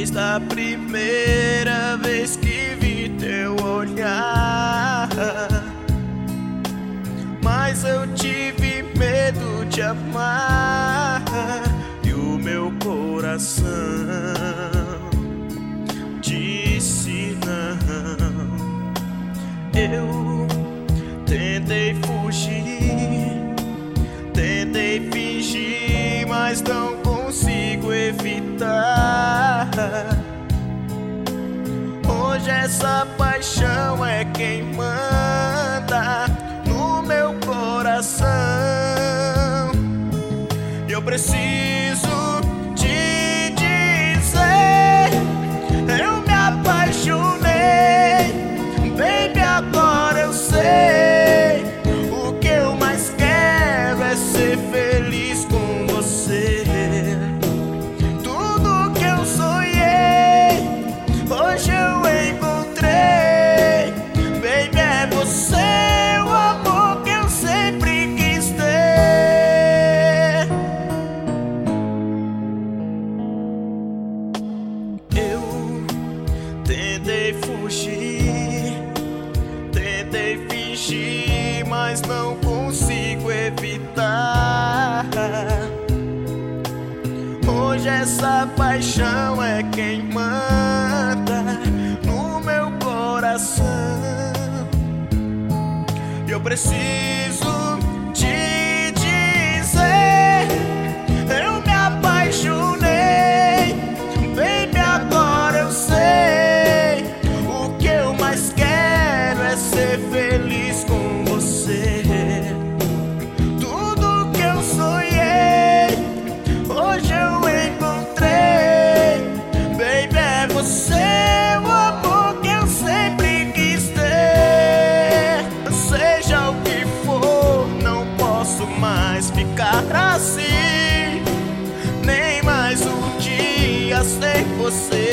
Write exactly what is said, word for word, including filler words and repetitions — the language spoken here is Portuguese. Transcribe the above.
desde a primeira vez que vi teu olhar. Mas eu tive medo de amar e o meu coração disse não. Eu tentei fugir, tentei fingir, mas não consigo evitar. Hoje essa paixão é quem manda no meu coração. Eu preciso te dizer, eu me apaixonei, baby, agora eu sei. O que eu mais quero é ser feliz com você. Tudo que eu sonhei, hoje eu encontrei, baby, é você, o amor que eu sempre quis ter. Eu tentei fugir, tentei fingir, mas não consigo evitar. Hoje essa paixão é quem manda no meu coração. Eu preciso te dizer, eu me apaixonei, baby, agora eu sei. O que eu mais quero é ser feliz com você. Tudo que eu sonhei, hoje eu encontrei, baby, é você, o amor que eu sempre quis ter. Seja o que for, não posso mais ficar assim, nem mais um dia sem você.